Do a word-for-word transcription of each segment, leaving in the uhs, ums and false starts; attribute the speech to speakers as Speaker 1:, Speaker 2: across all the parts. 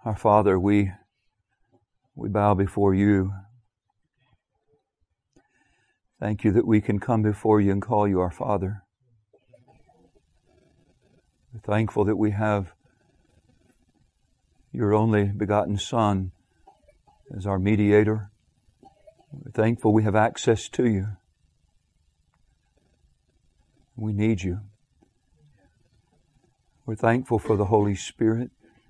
Speaker 1: Our Father, we we bow before you. Thank you that we can come before you and call you our Father. We're thankful that we have your only begotten Son as our mediator. We're thankful we have access to you. We need you. We're thankful for the Holy Spirit.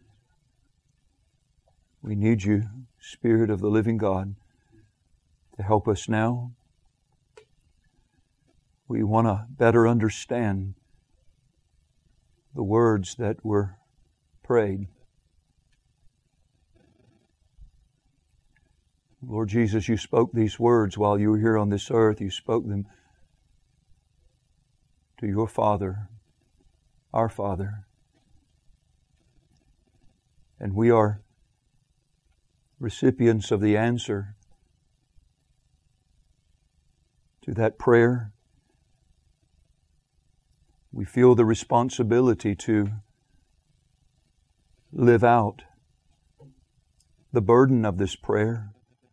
Speaker 1: We need you, Spirit of the living God, to help us now. We want to better understand the words that were prayed. Lord Jesus, you spoke these words while you were here on this earth. You spoke them to your Father, our Father. And we are recipients of the answer to that prayer. We feel the responsibility to live out the burden of this prayer.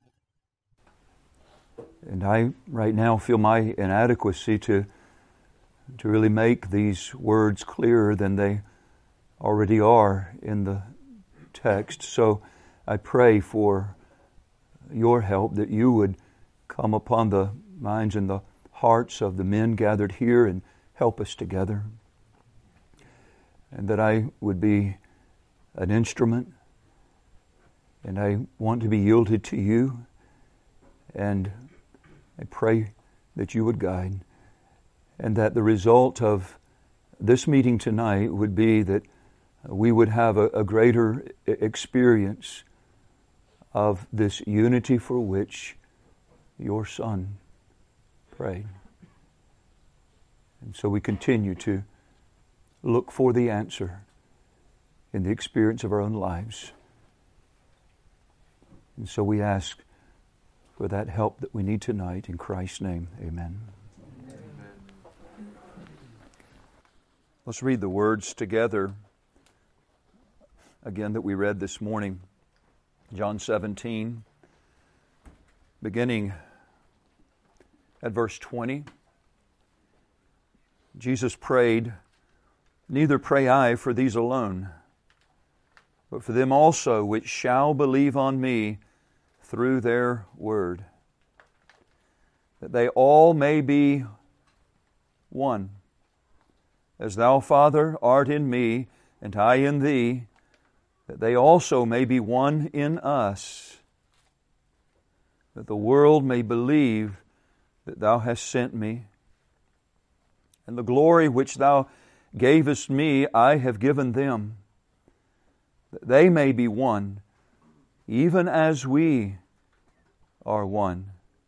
Speaker 1: And I right now feel my inadequacy to, to really make these words clearer than they already are in the text. So I pray for your help, that you would come upon the minds and the hearts of the men gathered here and help us together. And that I would be an instrument, and I want to be yielded to you, and I pray that you would guide, and that the result of this meeting tonight would be that we would have a, a greater experience of this unity for which your Son prayed. And so we continue to look for the answer in the experience of our own lives. And so we ask for that help that we need tonight. In Christ's name, amen. Amen. Let's read the words together again that we read this morning. John seventeen, beginning at verse twenty. Jesus prayed, "Neither pray I for these alone, but for them also which shall believe on me through their word, that they all may be one. As thou, Father, art in me, and I in thee, that they also may be one in us, that the world may believe that thou hast sent me. And the glory which thou gavest me I have given them, that they may be one, even as we are one.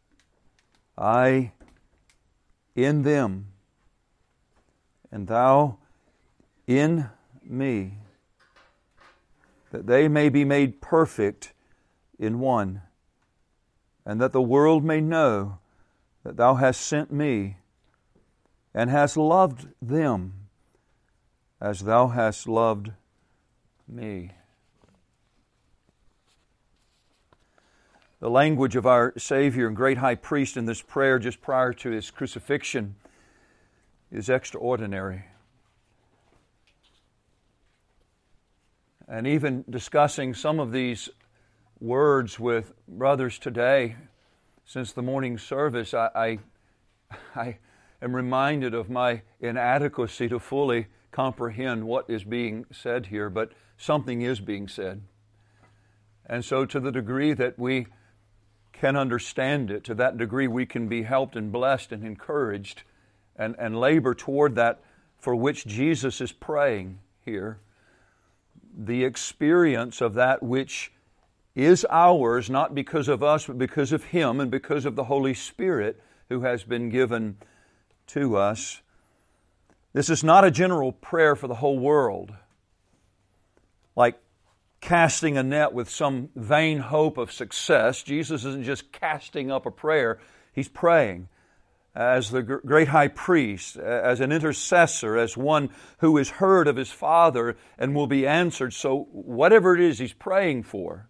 Speaker 1: I in them, and thou in me, that they may be made perfect in one, and that the world may know that thou hast sent me, and hast loved them as thou hast loved me." The language of our Savior and great high priest in this prayer just prior to His crucifixion is extraordinary. And even discussing some of these words with brothers today, since the morning service, I, I, I am reminded of my inadequacy to fully comprehend what is being said here, but something is being said. And so to the degree that we can understand it, to that degree we can be helped and blessed and encouraged and, and labor toward that for which Jesus is praying here. The experience of that which is ours, not because of us, but because of Him and because of the Holy Spirit who has been given to us. This is not a general prayer for the whole world, like casting a net with some vain hope of success. Jesus isn't just casting up a prayer. He's praying as the great high priest, as an intercessor, as one who is heard of his Father and will be answered. So whatever it is he's praying for,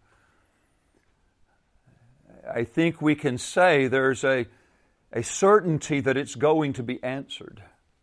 Speaker 1: I think we can say there's a, a certainty that it's going to be answered.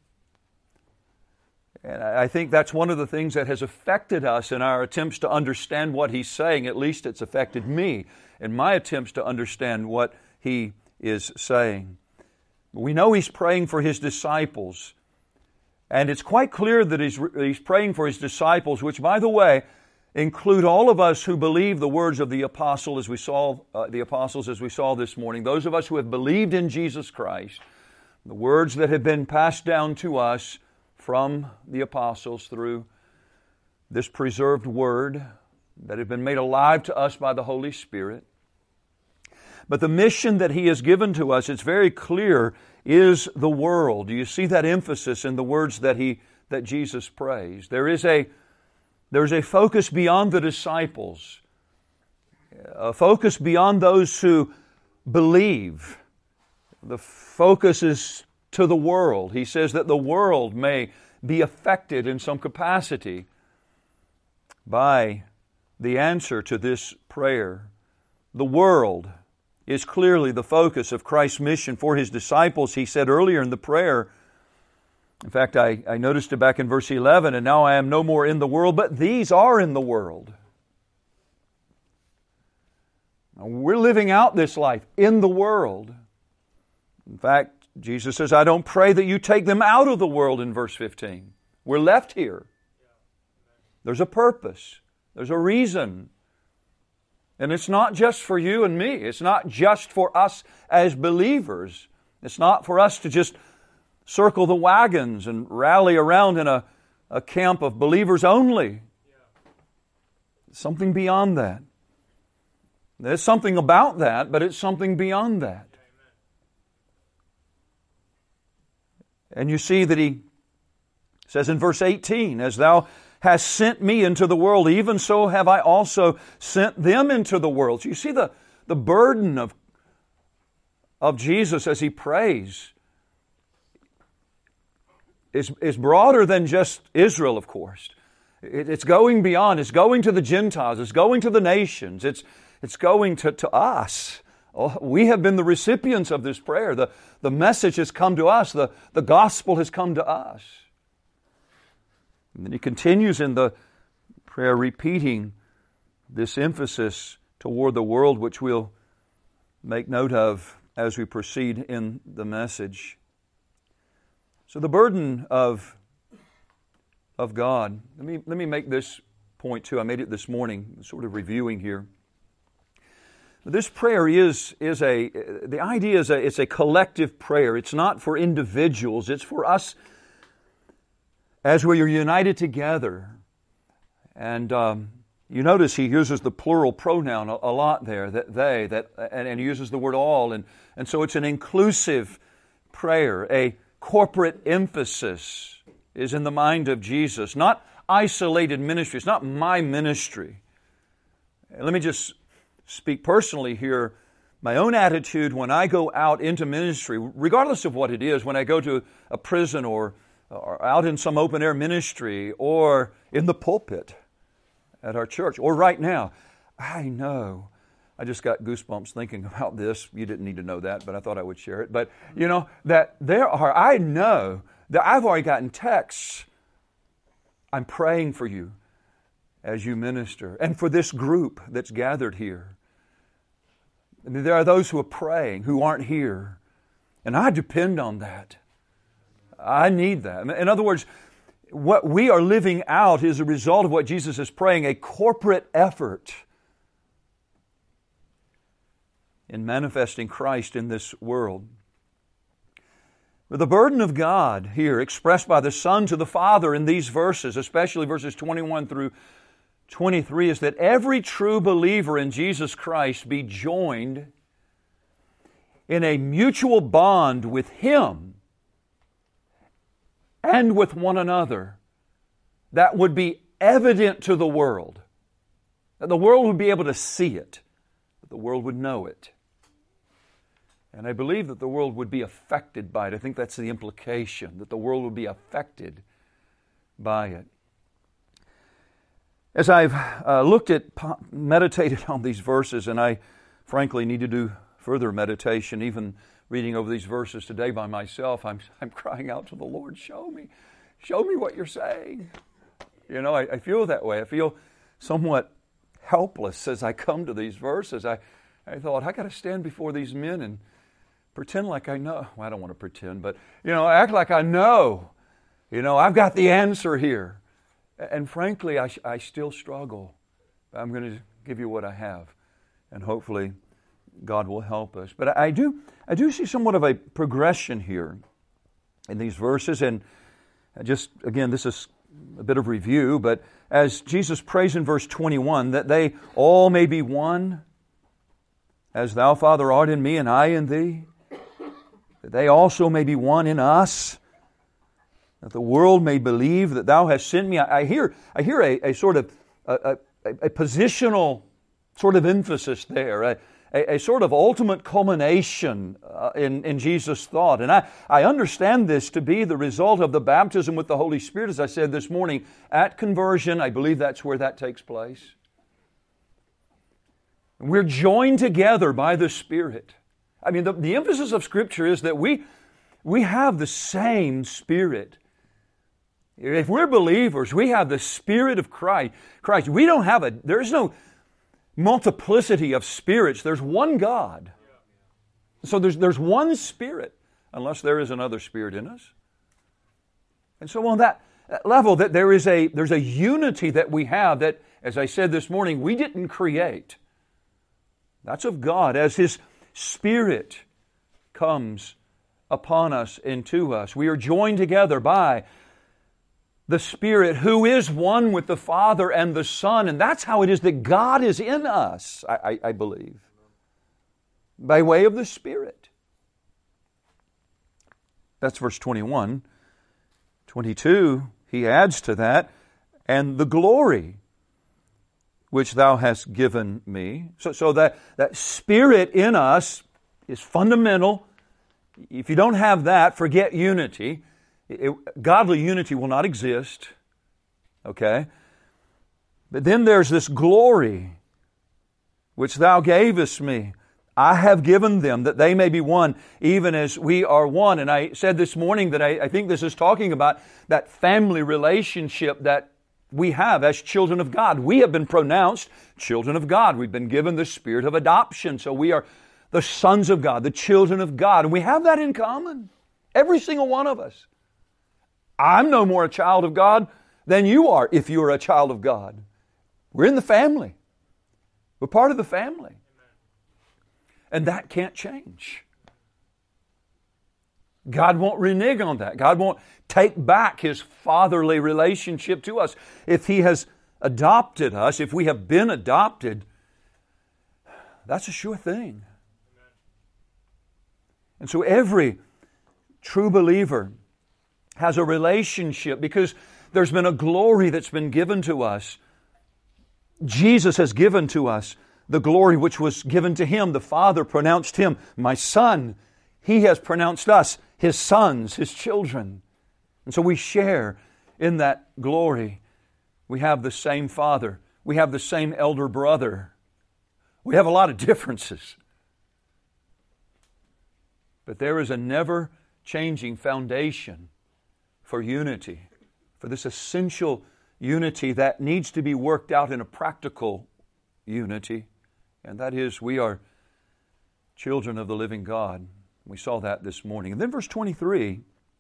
Speaker 1: And I think that's one of the things that has affected us in our attempts to understand what he's saying. At least it's affected me in my attempts to understand what he is saying. We know he's praying for his disciples. And it's quite clear that he's, he's praying for his disciples, which, by the way, include all of us who believe the words of the apostle as we saw uh, the apostles as we saw this morning. Those of us who have believed in Jesus Christ, the words that have been passed down to us from the apostles through this preserved word that have been made alive to us by the Holy Spirit. But the mission that he has given to us, it's very clear, is the world. Do you see that emphasis in the words that he that Jesus prays? There is a there's a focus beyond the disciples, a focus beyond those who believe. The focus is to the world. He says that the world may be affected in some capacity by the answer to this prayer. The world is clearly the focus of Christ's mission for His disciples. He said earlier in the prayer, in fact, I, I noticed it back in verse eleven, and now I am no more in the world, but these are in the world. Now, we're living out this life in the world. In fact, Jesus says, I don't pray that you take them out of the world in verse fifteen. We're left here. There's a purpose. There's a reason. And it's not just for you and me. It's not just for us as believers. It's not for us to just circle the wagons and rally around in a, a camp of believers only. It's something beyond that. There's something about that, but it's something beyond that. And you see that he says in verse eighteen, as thou hast sent me into the world, even so have I also sent them into the world. So you see the, the burden of, of Jesus as He prays is, is broader than just Israel, of course. It, it's going beyond. It's going to the Gentiles. It's going to the nations. It's, it's going to, to us. Oh, we have been the recipients of this prayer. The, the message has come to us. The, the gospel has come to us. And then he continues in the prayer repeating this emphasis toward the world, which we'll make note of as we proceed in the message. So the burden of, of God, let me, let me make this point too. I made it this morning, sort of reviewing here. This prayer is, is a, the idea is a, it's a collective prayer. It's not for individuals. It's for us as we are united together. And um, you notice he uses the plural pronoun a, a lot there, that they, that, and, and he uses the word all. And, and so it's an inclusive prayer. A corporate emphasis is in the mind of Jesus, not isolated ministry. It's not my ministry. Let me just speak personally here. My own attitude when I go out into ministry, regardless of what it is, when I go to a prison or, or out in some open air ministry or in the pulpit at our church or right now, I know, I just got goosebumps thinking about this. You didn't need to know that, but I thought I would share it. But you know, that there are, I know that I've already gotten texts. I'm praying for you as you minister, and for this group that's gathered here. I mean, there are those who are praying who aren't here, and I depend on that. I need that. In other words, what we are living out is a result of what Jesus is praying, a corporate effort in manifesting Christ in this world. But the burden of God here, expressed by the Son to the Father in these verses, especially verses twenty-one through twenty-three, is that every true believer in Jesus Christ be joined in a mutual bond with Him and with one another that would be evident to the world. That the world would be able to see it, that the world would know it. And I believe that the world would be affected by it. I think that's the implication, that the world would be affected by it. As I've uh, looked at, meditated on these verses, and I frankly need to do further meditation, even reading over these verses today by myself, I'm, I'm crying out to the Lord, show me, show me what you're saying. You know, I, I feel that way. I feel somewhat helpless as I come to these verses. I, I thought, I got to stand before these men and pretend like I know. Well, I don't want to pretend, but, you know, act like I know. You know, I've got the answer here. And frankly, I, I still struggle. I'm going to give you what I have. And hopefully, God will help us. But I do, I do see somewhat of a progression here in these verses. And just, again, this is a bit of review. But as Jesus prays in verse twenty-one, that they all may be one, as Thou, Father, art in me and I in Thee, that they also may be one in us, that the world may believe that Thou hast sent me. I, I hear, I hear a, a sort of a, a, a positional sort of emphasis there, a, a, a sort of ultimate culmination uh, in, in Jesus' thought. And I, I understand this to be the result of the baptism with the Holy Spirit, as I said this morning, at conversion. I believe that's where that takes place. We're joined together by the Spirit. I mean, the, the emphasis of Scripture is that we, we have the same Spirit. If we're believers, we have the Spirit of Christ. Christ. We don't have a, there's no multiplicity of spirits. There's one God. So there's, there's one Spirit, unless there is another Spirit in us. And so on that level, that there is a, there's a unity that we have that, as I said this morning, we didn't create. That's of God as His Spirit comes upon us and to us. We are joined together by the Spirit who is one with the Father and the Son. And that's how it is that God is in us, I, I, I believe, by way of the Spirit. That's verse twenty-one. twenty-two, he adds to that, and the glory which Thou hast given me. So, so that, that Spirit in us is fundamental. If you don't have that, forget unity. It, godly unity will not exist. Okay? But then there's this glory which Thou gavest me. I have given them that they may be one, even as we are one. And I said this morning that I, I think this is talking about that family relationship that we have as children of God. We have been pronounced children of God. We've been given the spirit of adoption. So we are the sons of God, the children of God. And we have that in common. Every single one of us. I'm no more a child of God than you are if you're a child of God. We're in the family. We're part of the family. And that can't change. God won't renege on that. God won't take back His fatherly relationship to us. If He has adopted us, if we have been adopted, that's a sure thing. And so every true believer has a relationship because there's been a glory that's been given to us. Jesus has given to us the glory which was given to Him. The Father pronounced Him, my Son. He has pronounced us His sons, His children. And so we share in that glory. We have the same Father. We have the same elder brother. We have a lot of differences. But there is a never-changing foundation for unity, for this essential unity that needs to be worked out in a practical unity. And that is, we are children of the living God. We saw that this morning. And then verse twenty-three,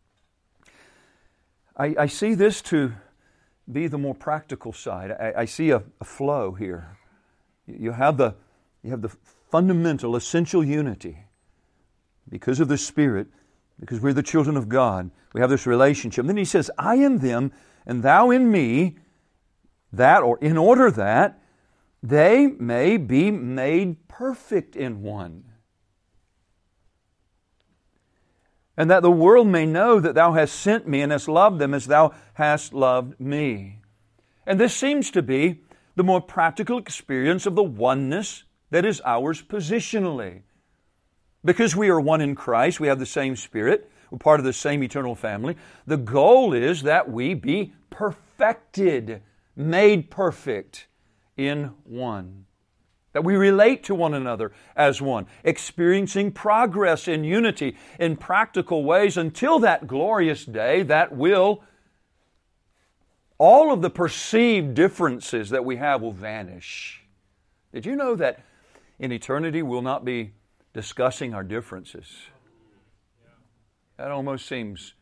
Speaker 1: I, I see this to be the more practical side. I, I see a, a flow here. You have the, you have the fundamental, essential unity because of the Spirit, because we're the children of God. We have this relationship. And then he says, I in them and thou in me, that or in order that they may be made perfect in one. And that the world may know that Thou hast sent me and hast loved them as Thou hast loved me. And this seems to be the more practical experience of the oneness that is ours positionally. Because we are one in Christ, we have the same Spirit, we're part of the same eternal family. The goal is that we be perfected, made perfect in one. That we relate to one another as one, experiencing progress in unity in practical ways until that glorious day that will, all of the perceived differences that we have will vanish. Did you know that in eternity we'll not be discussing our differences? That almost seems,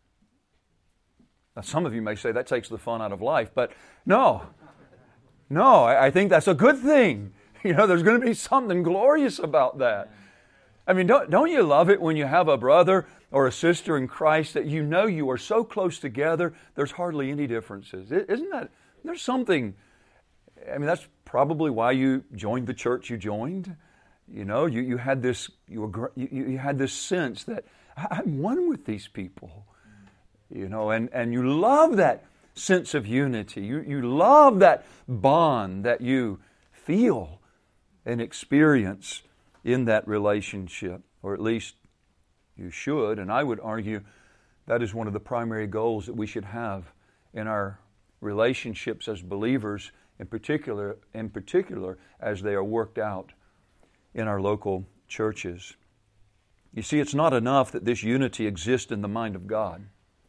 Speaker 1: now some of you may say that takes the fun out of life, but no. No, I think that's a good thing. You know, there's going to be something glorious about that. I mean, don't, don't you love it when you have a brother or a sister in Christ that you know you are so close together, there's hardly any differences? Isn't that, there's something, I mean, that's probably why you joined the church you joined. You know, you, you had this, you, were, you, you had this sense that I'm one with these people. You know, and, and you love that sense of unity. You, you love that bond that you feel and experience in that relationship, or at least you should. And I would argue that is one of the primary goals that we should have in our relationships as believers, in particular, in particular as they are worked out in our local churches. You see, it's not enough that this unity exists in the mind of God.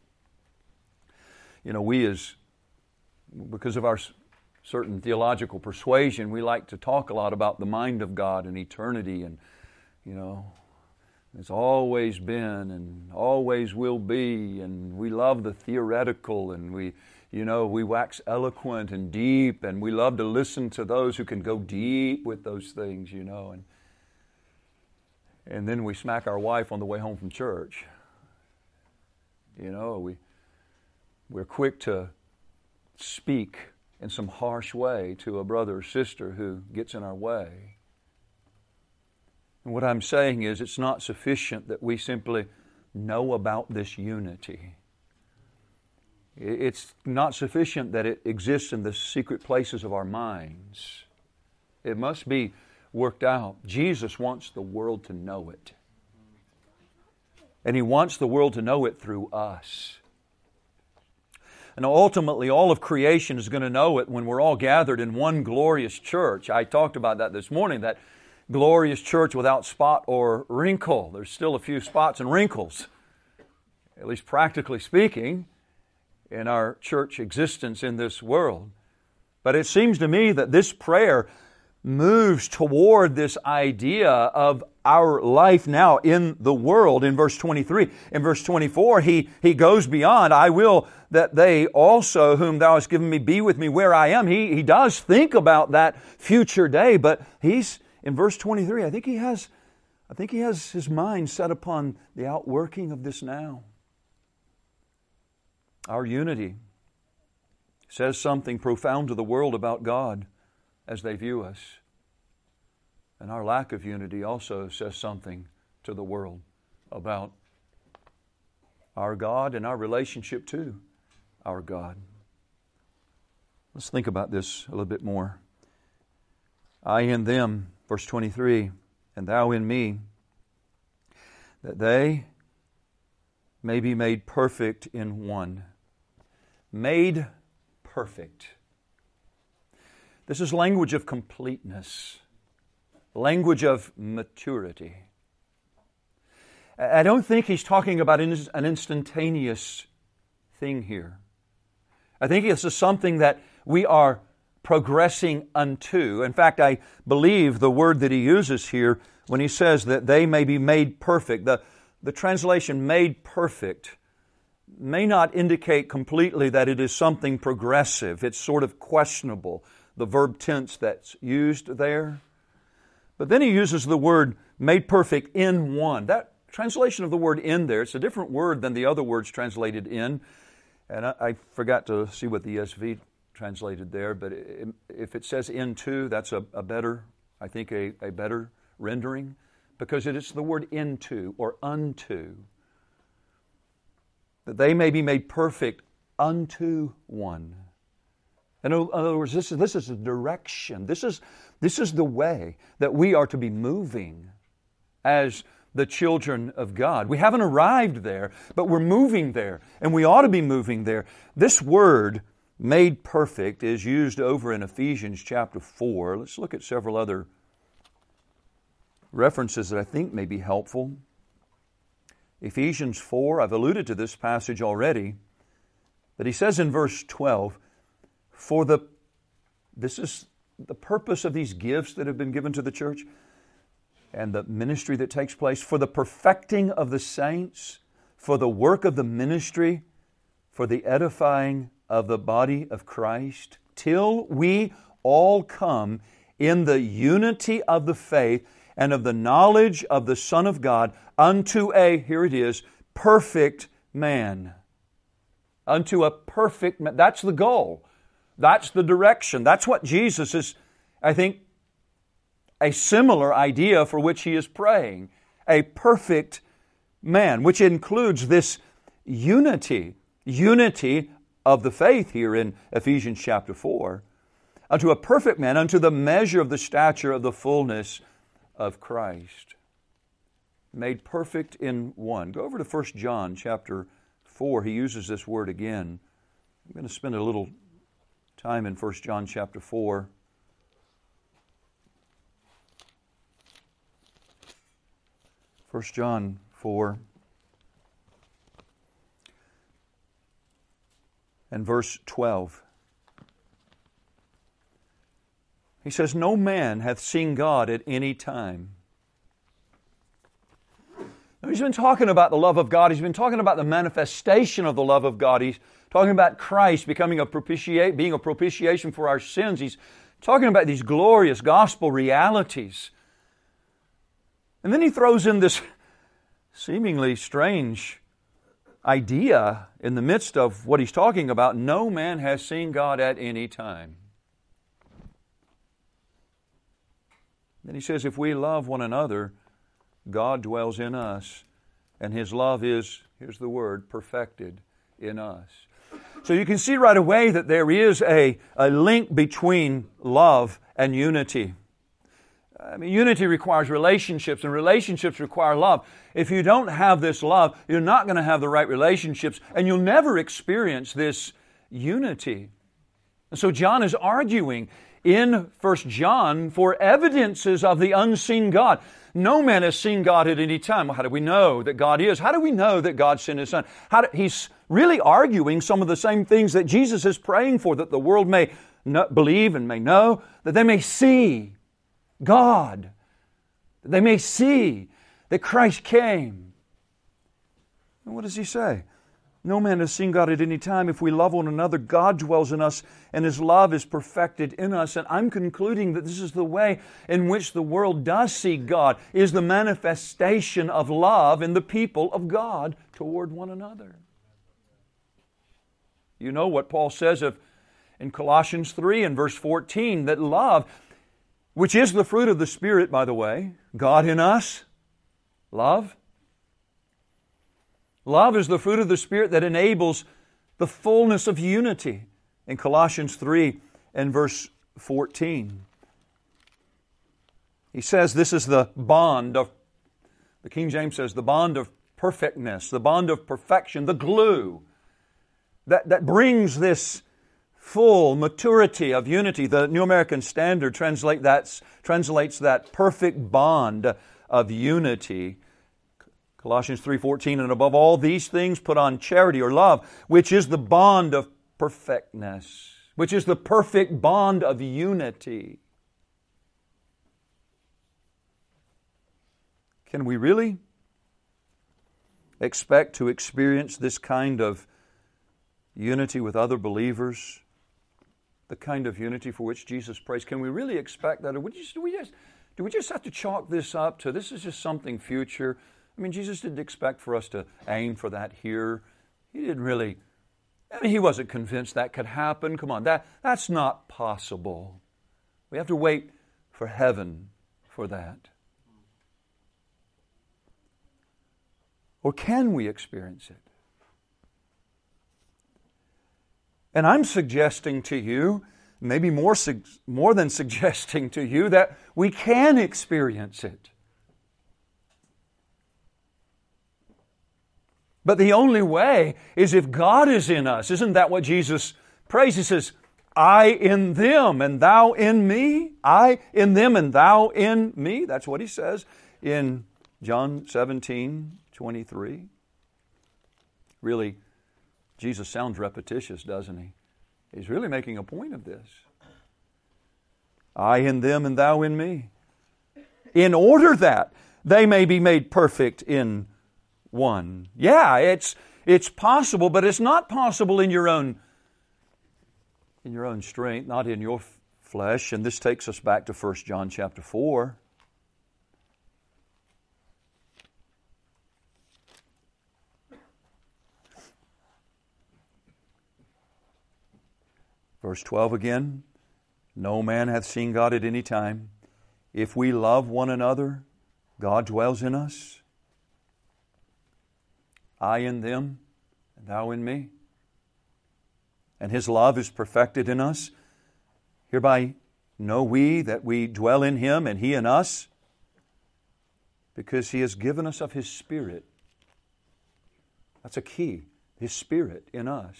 Speaker 1: You know, we as, because of our certain theological persuasion, we like to talk a lot about the mind of God and eternity, and, you know, it's always been and always will be, and we love the theoretical, and we, you know, we wax eloquent and deep, and we love to listen to those who can go deep with those things, you know, and and then we smack our wife on the way home from church. You know, we we're quick to speak in some harsh way to a brother or sister who gets in our way. And what I'm saying is, it's not sufficient that we simply know about this unity. It's not sufficient that it exists in the secret places of our minds. It must be worked out. Jesus wants the world to know it. And He wants the world to know it through us. And ultimately, all of creation is going to know it when we're all gathered in one glorious church. I talked about that this morning, that glorious church without spot or wrinkle. There's still a few spots and wrinkles, at least practically speaking, in our church existence in this world. But it seems to me that this prayer moves toward this idea of our life now in the world in verse twenty-three. In verse twenty-four, he, he goes beyond, I will that they also whom Thou hast given me be with me where I am. He, he does think about that future day, but he's, in verse twenty-three, I think he has, I think he has his mind set upon the outworking of this now. Our unity says something profound to the world about God as they view us. And our lack of unity also says something to the world about our God and our relationship to our God. Let's think about this a little bit more. I in them, verse twenty-three, and Thou in me, that they may be made perfect in one. Made perfect. This is language of completeness, language of maturity. I don't think he's talking about an instantaneous thing here. I think this is something that we are progressing unto. In fact, I believe the word that he uses here when he says that they may be made perfect, the, the translation made perfect may not indicate completely that it is something progressive. It's sort of questionable, the verb tense that's used there. But then he uses the word made perfect in one. That translation of the word in there, it's a different word than the other words translated in. And I, I forgot to see what the E S V translated there, but it, if it says into, that's a, a better, I think a, a better rendering, because it is the word into or unto. That they may be made perfect unto one. In other words, this is, this is a direction. This is, this is the way that we are to be moving as the children of God. We haven't arrived there, but we're moving there, and we ought to be moving there. This word, made perfect, is used over in Ephesians chapter four. Let's look at several other references that I think may be helpful. Ephesians four, I've alluded to this passage already, but he says in verse twelve, for the, this is the purpose of these gifts that have been given to the church and the ministry that takes place, for the perfecting of the saints, for the work of the ministry, for the edifying of the body of Christ, till we all come in the unity of the faith and of the knowledge of the Son of God, unto a, here it is, perfect man. Unto a perfect man. That's the goal. That's the direction. That's what Jesus is, I think, a similar idea for which He is praying. A perfect man, which includes this unity. Unity of the faith here in Ephesians chapter four. Unto a perfect man, unto the measure of the stature of the fullness of Christ. Made perfect in one. Go over to First John chapter four. He uses this word again. I'm going to spend a little time in First John chapter four. First John four and verse twelve. He says, no man hath seen God at any time. Now, he's been talking about the love of God. He's been talking about the manifestation of the love of God. He's talking about Christ becoming a propitiate, being a propitiation for our sins. He's talking about these glorious gospel realities. And then he throws in this seemingly strange idea in the midst of what he's talking about. No man has seen God at any time. Then he says, if we love one another, God dwells in us, and His love is, here's the word, perfected in us. So you can see right away that there is a, a link between love and unity. I mean, unity requires relationships, and relationships require love. If you don't have this love, you're not going to have the right relationships, and you'll never experience this unity. And so John is arguing in First John for evidences of the unseen God. No man has seen God at any time. Well, how do we know that God is? How do we know that God sent His Son? How do, he's really arguing some of the same things that Jesus is praying for, that the world may know, believe and may know, that they may see God, that they may see that Christ came. And what does He say? No man has seen God at any time. If we love one another, God dwells in us, and His love is perfected in us. And I'm concluding that this is the way in which the world does see God, is the manifestation of love in the people of God toward one another. You know what Paul says of in Colossians three and verse fourteen, that love, which is the fruit of the Spirit, by the way, God in us, love. Love is the fruit of the Spirit that enables the fullness of unity in Colossians three and verse fourteen. He says this is the bond of, the King James says, the bond of perfectness, the bond of perfection, the glue that, that brings this full maturity of unity. The New American Standard translate that, translates that perfect bond of unity. Colossians three fourteen, and above all these things put on charity or love, which is the bond of perfectness, which is the perfect bond of unity. Can we really expect to experience this kind of unity with other believers? The kind of unity for which Jesus prays? Can we really expect that? Or would you, do, we just, do we just have to chalk this up to this is just something future? I mean, Jesus didn't expect for us to aim for that here. He didn't really, I mean, He wasn't convinced that could happen. Come on, that, that's not possible. We have to wait for heaven for that. Or can we experience it? And I'm suggesting to you, maybe more, more than suggesting to you, that we can experience it. But the only way is if God is in us. Isn't that what Jesus prays? He says, I in them and thou in me. I in them and thou in me. That's what He says in John seventeen twenty-three. Really, Jesus sounds repetitious, doesn't He? He's really making a point of this. I in them and thou in me. In order that they may be made perfect in one. Yeah, it's it's possible, but it's not possible in your own in your own strength, not in your f- flesh. And this takes us back to First John chapter four. Verse twelve again. No man hath seen God at any time. If we love one another, God dwells in us. I in them, and thou in me. And His love is perfected in us. Hereby know we that we dwell in Him and He in us, because He has given us of His Spirit. That's a key. His Spirit in us.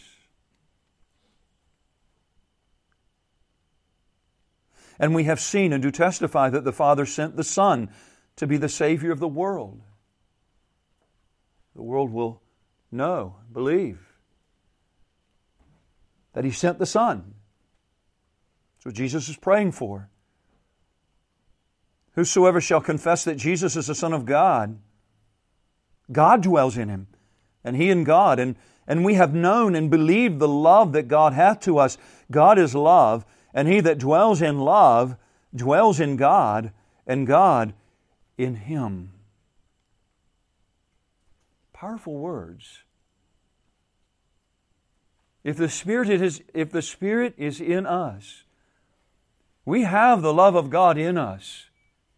Speaker 1: And we have seen and do testify that the Father sent the Son to be the Savior of the world. The world will know, believe, that He sent the Son. That's what Jesus is praying for. Whosoever shall confess that Jesus is the Son of God, God dwells in Him, and He in God. And, and we have known and believed the love that God hath to us. God is love. And he that dwells in love dwells in God, and God in him. Powerful words. If the Spirit is, if the Spirit is in us, we have the love of God in us.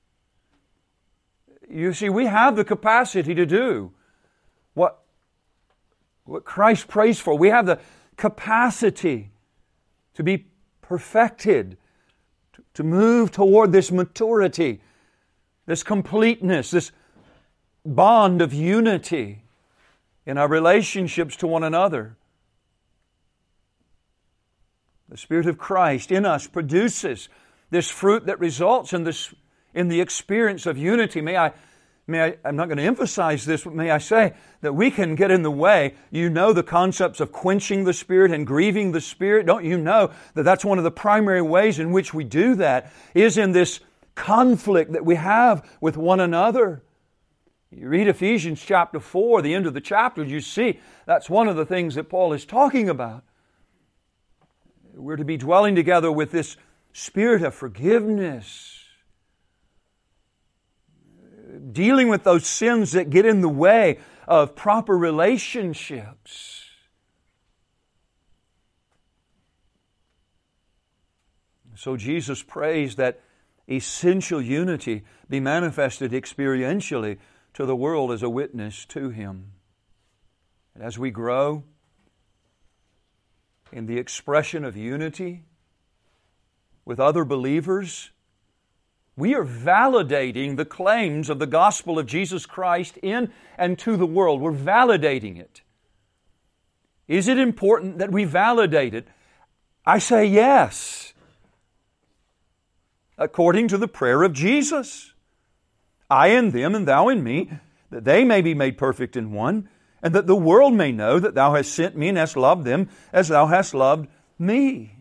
Speaker 1: You see, we have the capacity to do what, what Christ prays for. We have the capacity to be perfected, to, to move toward this maturity, this completeness, this bond of unity in our relationships to one another. The Spirit of Christ in us produces this fruit that results in this, in the experience of unity. May I, may I, I'm not going to emphasize this, but may I say that we can get in the way. You know the concepts of quenching the Spirit and grieving the Spirit. Don't you know that that's one of the primary ways in which we do that is in this conflict that we have with one another. You read Ephesians chapter four, the end of the chapter, you see that's one of the things that Paul is talking about. We're to be dwelling together with this spirit of forgiveness, dealing with those sins that get in the way of proper relationships. So Jesus prays that essential unity be manifested experientially to the world as a witness to Him. And as we grow in the expression of unity with other believers, we are validating the claims of the gospel of Jesus Christ in and to the world. We're validating it. Is it important that we validate it? I say yes. According to the prayer of Jesus. I in them and thou in me, that they may be made perfect in one, and that the world may know that thou hast sent me and hast loved them as thou hast loved me.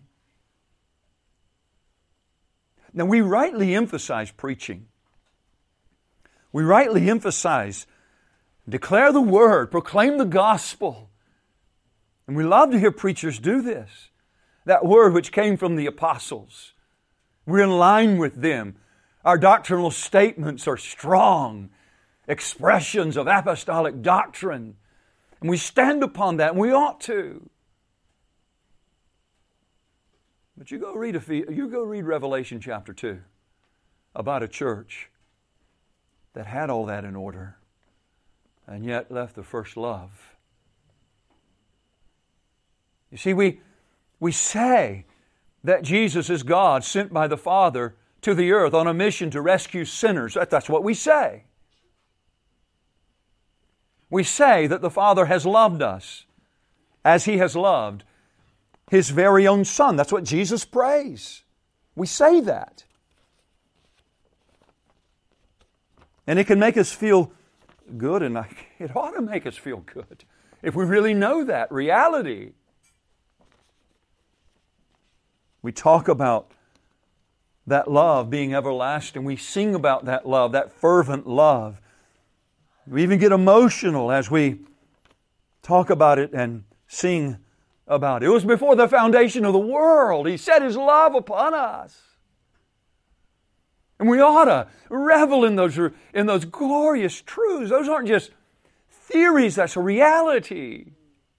Speaker 1: Now we rightly emphasize preaching. We rightly emphasize, declare the Word, proclaim the gospel. And we love to hear preachers do this. That Word which came from the apostles. We're in line with them. Our doctrinal statements are strong expressions of apostolic doctrine. And we stand upon that, and we ought to. But you go read a, you go read Revelation chapter two about a church that had all that in order and yet left the first love. You see, we, we say that Jesus is God sent by the Father to the earth on a mission to rescue sinners. That's what we say. We say that the Father has loved us as He has loved His very own Son. That's what Jesus prays. We say that. And it can make us feel good, and it ought to make us feel good if we really know that reality. We talk about that love being everlasting. We sing about that love, that fervent love. We even get emotional as we talk about it and sing about it. It was before the foundation of the world. He set His love upon us. And we ought to revel in those, in those glorious truths. Those aren't just theories, that's a reality.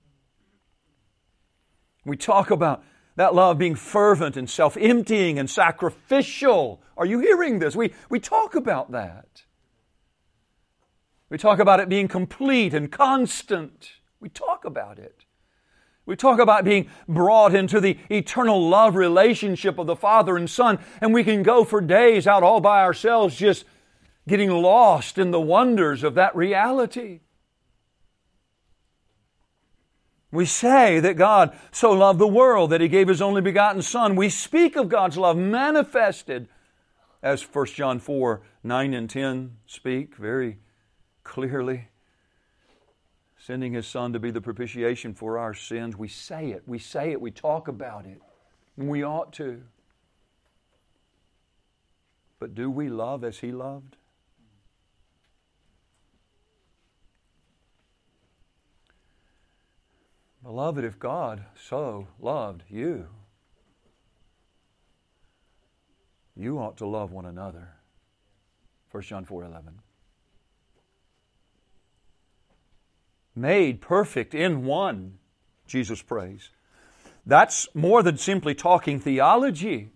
Speaker 1: We talk about that love being fervent and self-emptying and sacrificial. Are you hearing this? We, we talk about that. We talk about it being complete and constant. We talk about it. We talk about being brought into the eternal love relationship of the Father and Son, and we can go for days out all by ourselves just getting lost in the wonders of that reality. We say that God so loved the world that He gave His only begotten Son. We speak of God's love manifested, as First John four, nine and ten speak very clearly. Sending His Son to be the propitiation for our sins. We say it, we say it, we talk about it. And we ought to. But do we love as He loved? Beloved, if God so loved you, you ought to love one another. First John four eleven. Made perfect in one, Jesus prays. That's more than simply talking theology.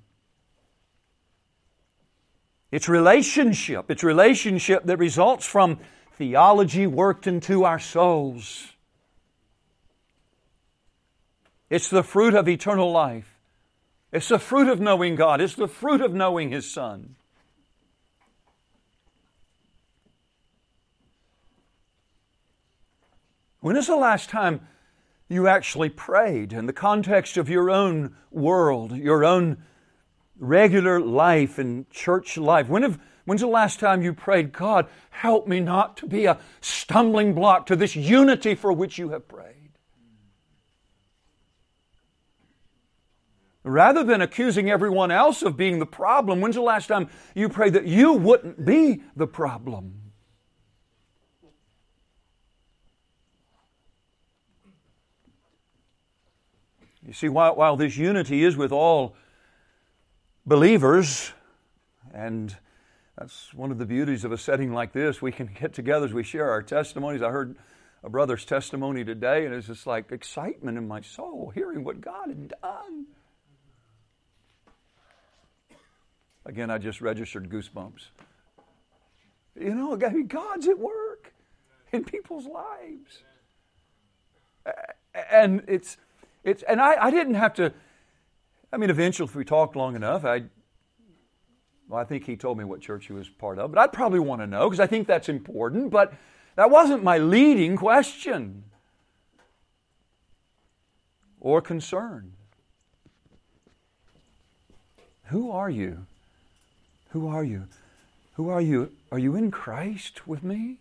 Speaker 1: It's relationship. It's relationship that results from theology worked into our souls. It's the fruit of eternal life. It's the fruit of knowing God. It's the fruit of knowing His Son. When is the last time you actually prayed in the context of your own world, your own regular life and church life? When have, when's the last time you prayed, God, help me not to be a stumbling block to this unity for which you have prayed? Rather than accusing everyone else of being the problem, when's the last time you prayed that you wouldn't be the problem? You see, while, while this unity is with all believers, and that's one of the beauties of a setting like this, we can get together as we share our testimonies. I heard a brother's testimony today, and it's just like excitement in my soul, hearing what God had done. Again, I just registered goosebumps. You know, God's at work in people's lives. And it's... It's, and I, I didn't have to, I mean, eventually if we talked long enough, I, well, I think he told me what church he was part of, but I'd probably want to know because I think that's important, but that wasn't my leading question or concern. Who are you? Who are you? Who are you? Are you in Christ with me?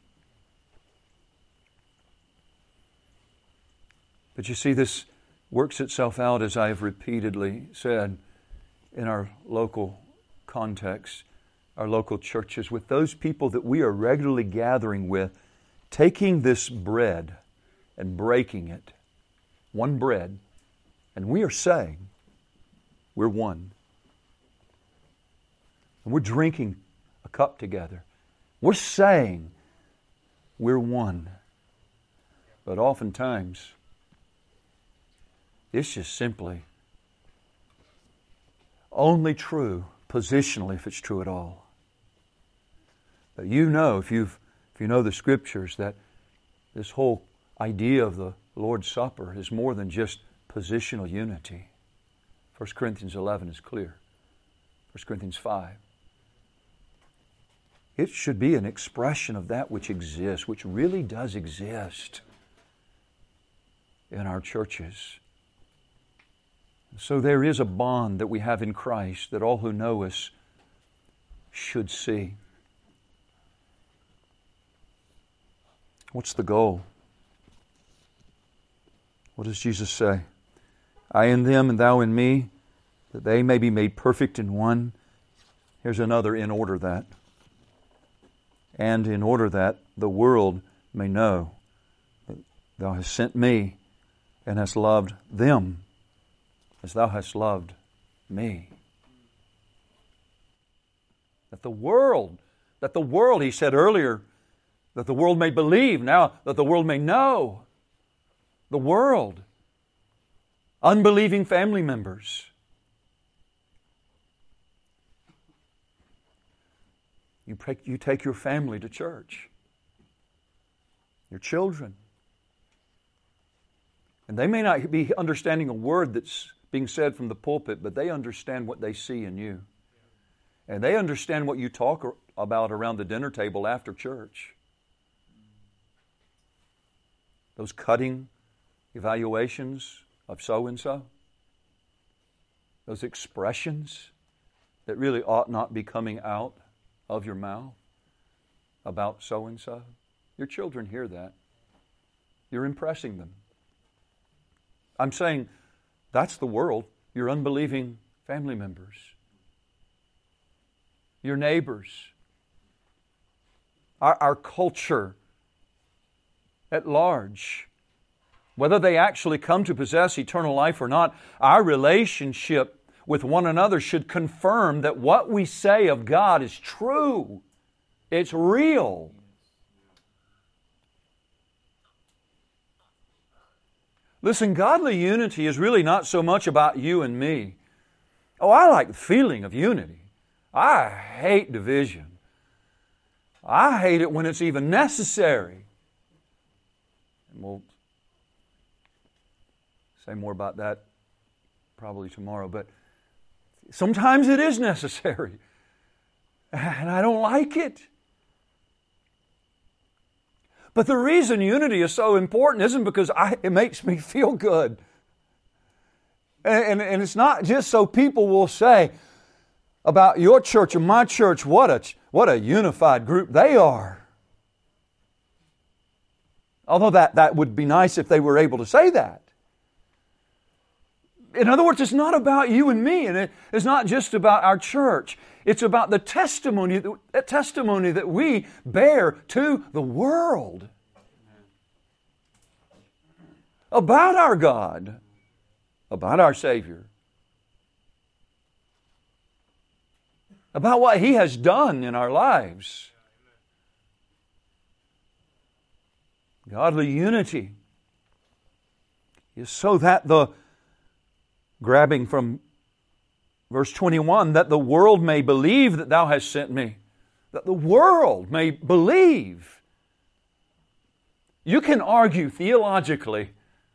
Speaker 1: But you see, this works itself out, as I have repeatedly said, in our local context, our local churches, with those people that we are regularly gathering with, taking this bread and breaking it, one bread, and we are saying, we're one. And we're drinking a cup together. We're saying, we're one. But oftentimes, it's just simply only true positionally if it's true at all. But you know, if you've if you know the Scriptures, that this whole idea of the Lord's Supper is more than just positional unity. First Corinthians eleven is clear. First Corinthians five. It should be an expression of that which exists, which really does exist in our churches. So there is a bond that we have in Christ that all who know us should see. What's the goal? What does Jesus say? I in them and thou in me, that they may be made perfect in one. Here's another in order that. And in order that the world may know that thou hast sent me and hast loved them as thou hast loved me. That the world, that the world, he said earlier, that the world may believe, now that the world may know. The world. Unbelieving family members. You take, you take your family to church. Your children. And they may not be understanding a word that's being said from the pulpit, but they understand what they see in you. And they understand what you talk about around the dinner table after church. Those cutting evaluations of so-and-so. Those expressions that really ought not be coming out of your mouth about so-and-so. Your children hear that. You're impressing them. I'm saying that's the world. Your unbelieving family members. Your neighbors. Our, our culture at large. Whether they actually come to possess eternal life or not, our relationship with one another should confirm that what we say of God is true. It's real. Listen, godly unity is really not so much about you and me. Oh, I like the feeling of unity. I hate division. I hate it when it's even necessary. And we'll say more about that probably tomorrow, but sometimes it is necessary. And I don't like it. But the reason unity is so important isn't because I, it makes me feel good. And, and, and it's not just so people will say about your church and my church, what a, what a unified group they are. Although that, that would be nice if they were able to say that. In other words, it's not about you and me, and it, it's not just about our church. It's about the testimony, the testimony that we bear to the world about our God, about our Savior, about what He has done in our lives. Godly unity is so that the, grabbing from verse twenty-one, that the world may believe that thou hast sent me. That the world may believe. You can argue theologically.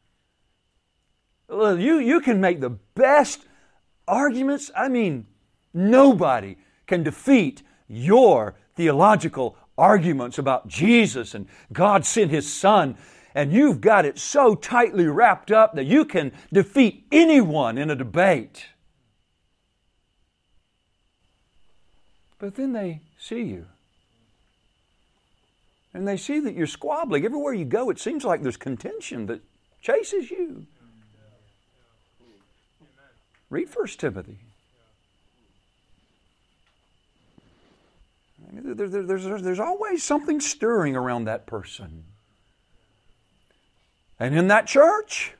Speaker 1: You, you can make the best arguments. I mean, nobody can defeat your theological arguments about Jesus and God sent His Son. And you've got it so tightly wrapped up that you can defeat anyone in a debate. But then they see you. And they see that you're squabbling. Everywhere you go, it seems like there's contention that chases you. Read First Timothy. I mean, there, there, there's, there's always something stirring around that person. And in that church,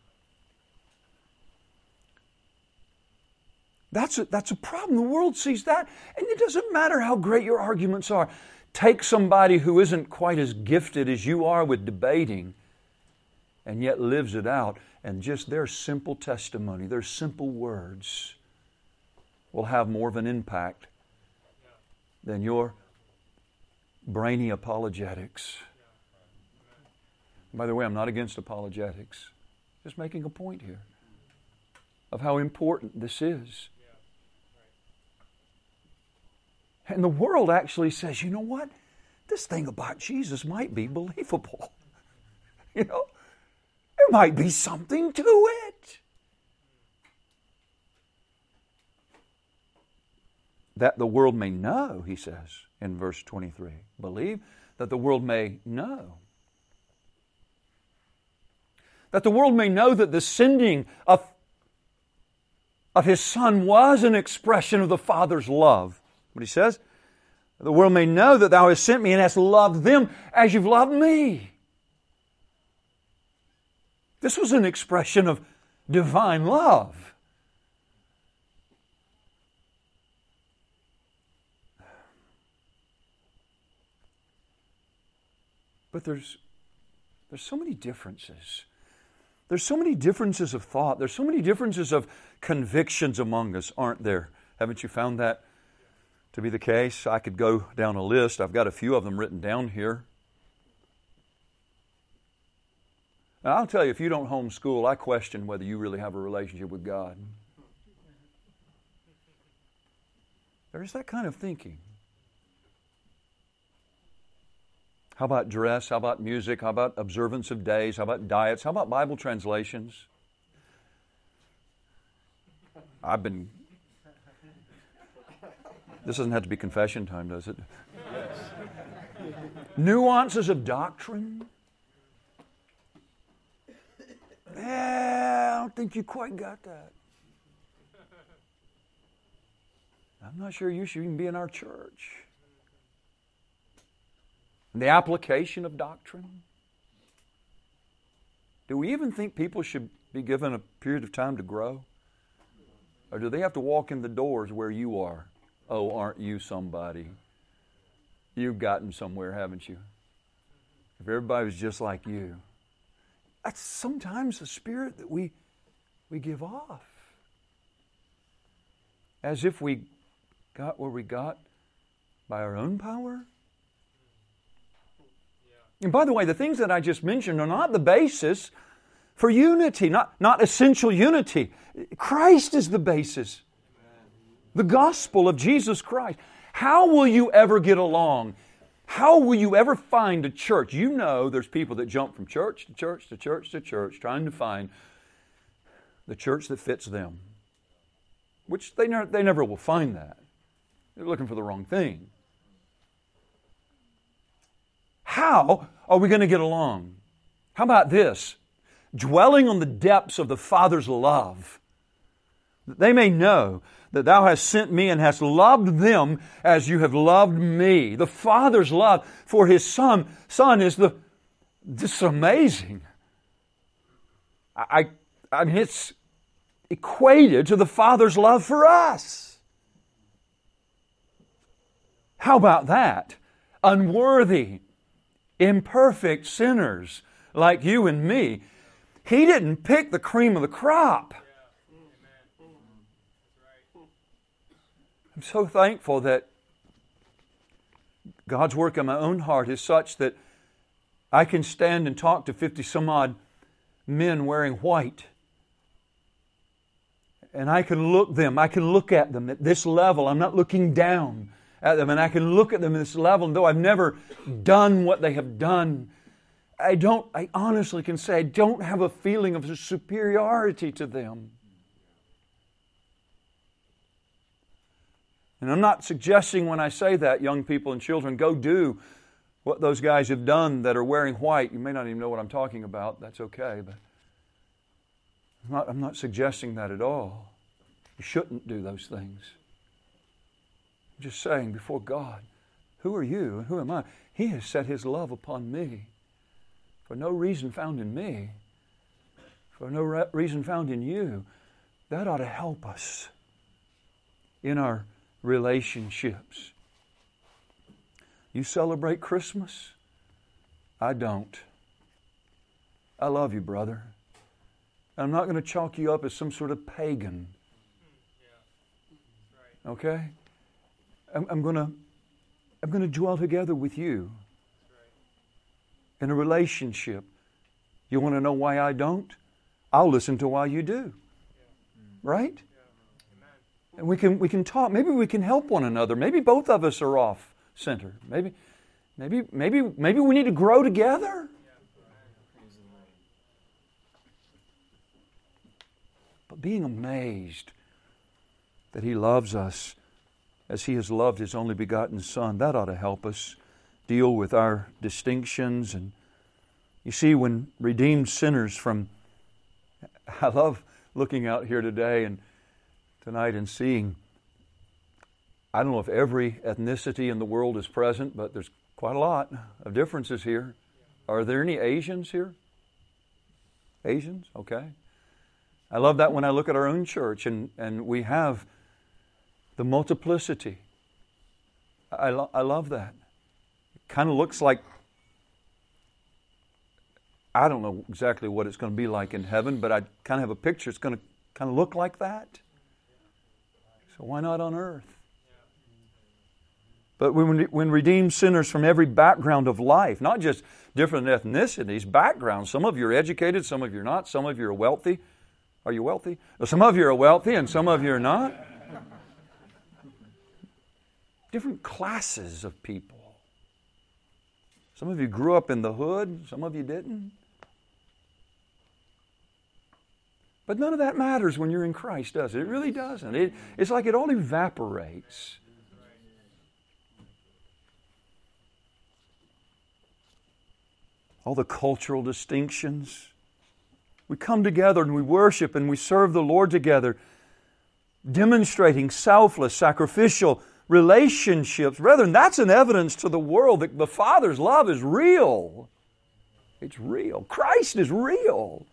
Speaker 1: that's a, that's a problem. The world sees that, and it doesn't matter how great your arguments are. Take somebody who isn't quite as gifted as you are with debating, and yet lives it out, and just their simple testimony, their simple words will have more of an impact than your brainy apologetics. By the way, I'm not against apologetics. Just making a point here of how important this is. And the world actually says, you know what? This thing about Jesus might be believable. You know, there might be something to it. That the world may know, he says in verse twenty-three. Believe that the world may know. That the world may know that the sending of, of His Son was an expression of the Father's love. What he says? The world may know that Thou hast sent me and hast loved them as You've loved me. This was an expression of divine love. But there's, there's so many differences. There's so many differences of thought. There's so many differences of convictions among us, aren't there? Haven't you found that to be the case? I could go down a list. I've got a few of them written down here. Now, I'll tell you, if you don't homeschool, I question whether you really have a relationship with God. There's that kind of thinking. How about dress? How about music? How about observance of days? How about diets? How about Bible translations? I've been... This doesn't have to be confession time, does it? Yes. Nuances of doctrine? Eh, I don't think you quite got that. I'm not sure you should even be in our church. The application of doctrine? Do we even think people should be given a period of time to grow? Or do they have to walk in the doors where you are? Oh, aren't you somebody? You've gotten somewhere, haven't you? If everybody was just like you. That's sometimes the spirit that we, we give off. As if we got where we got by our own power. And by the way, the things that I just mentioned are not the basis for unity, not, not essential unity. Christ is the basis. The gospel of Jesus Christ. How will you ever get along? How will you ever find a church? You know there's people that jump from church to church to church to church trying to find the church that fits them. Which they never, they never will find that. They're looking for the wrong thing. How are we going to get along? How about this? Dwelling on the depths of the Father's love, that they may know that Thou hast sent me and hast loved them as You have loved me. The Father's love for His Son, Son is the, this is amazing. I, I mean, it's equated to the Father's love for us. How about that? Unworthy, imperfect sinners like you and me. He didn't pick the cream of the crop. I'm so thankful that God's work in my own heart is such that I can stand and talk to fifty some odd men wearing white. And I can look them, I can look at them at this level. I'm not looking down at them, and I can look at them at this level, and though I've never done what they have done, I don't, I honestly can say I don't have a feeling of superiority to them. And I'm not suggesting when I say that, young people and children, go do what those guys have done that are wearing white. You may not even know what I'm talking about. That's okay, but I'm not, I'm not suggesting that at all. You shouldn't do those things. I'm just saying before God, who are you and who am I? He has set His love upon me for no reason found in me, for no re- reason found in you. That ought to help us in our relationships. You celebrate Christmas? I don't. I love you, brother. I'm not going to chalk you up as some sort of pagan. Okay? I'm, I'm going to I'm going to dwell together with you in a relationship. You want to know why I don't? I'll listen to why you do. Right? And we can we can talk. Maybe we can help one another. Maybe both of us are off center. Maybe maybe maybe maybe we need to grow together. But being amazed that He loves us as He has loved His only begotten Son, that ought to help us deal with our distinctions. And you see, when redeemed sinners from, I love looking out here today and tonight and seeing, I don't know if every ethnicity in the world is present, but there's quite a lot of differences here. Are there any Asians here? Asians? Okay. I love that when I look at our own church and, and we have the multiplicity. I, lo- I love that. It kind of looks like, I don't know exactly what it's going to be like in heaven, but I kind of have a picture. It's going to kind of look like that. So why not on earth? But when, when redeemed sinners from every background of life, not just different ethnicities, backgrounds. Some of you are educated, some of you are not, some of you are wealthy. Are you wealthy? Some of you are wealthy and some of you are not. Different classes of people. Some of you grew up in the hood, some of you didn't. But none of that matters when you're in Christ, does it? It really doesn't. It, it's like it all evaporates. All the cultural distinctions. We come together and we worship and we serve the Lord together, demonstrating selfless, sacrificial relationships. Brethren, that's an evidence to the world that the Father's love is real. It's real. Christ is real.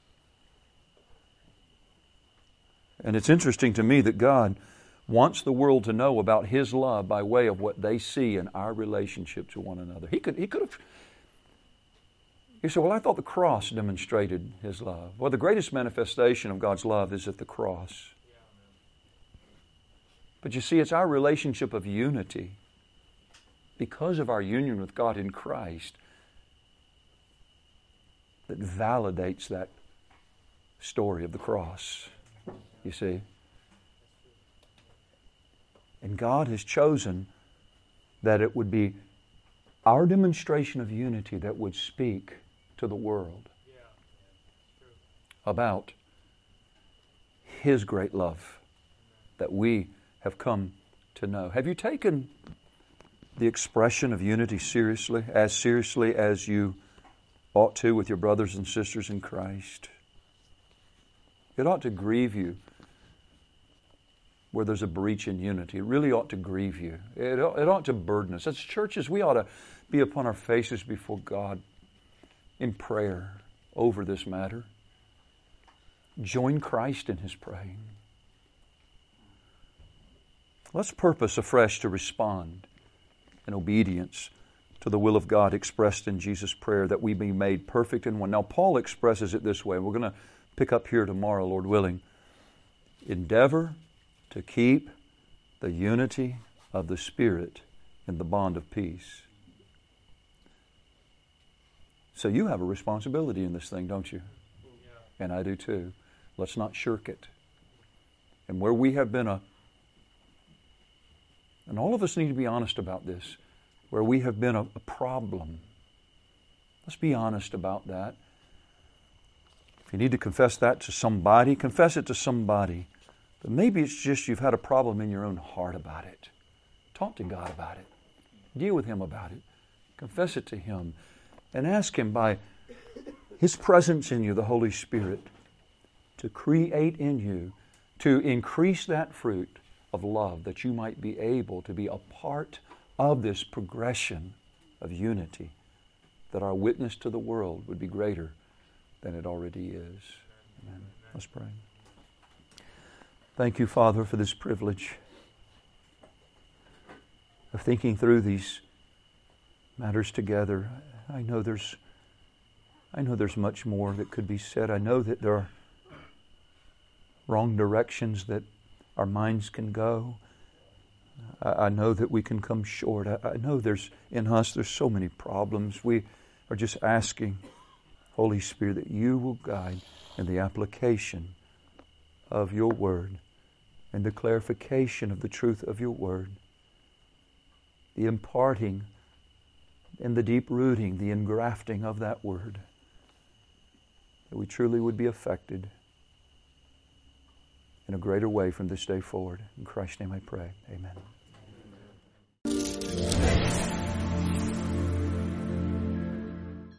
Speaker 1: And it's interesting to me that God wants the world to know about His love by way of what they see in our relationship to one another. He could, he could have... You say, well, I thought the cross demonstrated His love. Well, the greatest manifestation of God's love is at the cross. But you see, it's our relationship of unity, because of our union with God in Christ, that validates that story of the cross. You see? And God has chosen that it would be our demonstration of unity that would speak to the world about His great love that we have come to know. Have you taken the expression of unity seriously, as seriously as you ought to with your brothers and sisters in Christ? It ought to grieve you where there's a breach in unity. It really ought to grieve you. It, it ought to burden us. As churches, we ought to be upon our faces before God in prayer over this matter. Join Christ in His praying. Let's purpose afresh to respond in obedience to the will of God expressed in Jesus' prayer, that we be made perfect in one. Now, Paul expresses it this way. We're going to pick up here tomorrow, Lord willing. Endeavor to keep the unity of the Spirit in the bond of peace. So you have a responsibility in this thing, don't you? Yeah. And I do too. Let's not shirk it. And where we have been a, and all of us need to be honest about this, where we have been a, a problem, let's be honest about that. If you need to confess that to somebody, confess it to somebody. But maybe it's just you've had a problem in your own heart about it. Talk to God about it. Deal with Him about it. Confess it to Him. And ask Him by His presence in you, the Holy Spirit, to create in you, to increase that fruit of love, that you might be able to be a part of this progression of unity, that our witness to the world would be greater than it already is. Amen. Let's pray. Thank you, Father, for this privilege of thinking through these matters together. I know there's I know there's much more that could be said. I know that there are wrong directions that our minds can go. I, I know that we can come short. I, I know there's in us there's so many problems. We are just asking, Holy Spirit, that you will guide in the application of your word and the clarification of the truth of your word, the imparting and the deep rooting, the engrafting of that word, that we truly would be affected in a greater way from this day forward. In Christ's name I pray. Amen.